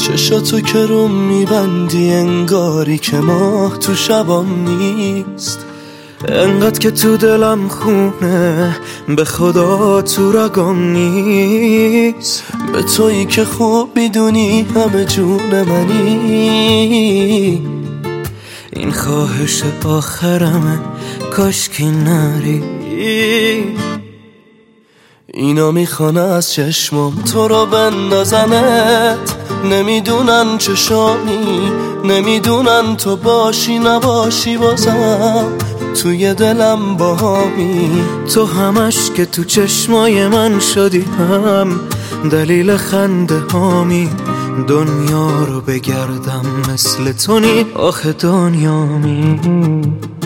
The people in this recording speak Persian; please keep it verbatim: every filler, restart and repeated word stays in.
چشاتو که رو میبندی انگاری که ماه تو شبام نیست. انقدر که تو دلم خونه به خدا تو رگام نیست. به تویی که خوب میدونی همه جون منی. این خواهش آخرمه کاشکی نری. اینا میخوانه از چشمام تو رو بندازنت. نمیدونن چشامی، نمیدونن تو باشی نباشی بازم توی دلم باهامی. تو همش که تو چشمای من شدی هم دلیل خنده هامی. دنیا رو بگردم مثل تو نی آخه دنیامی.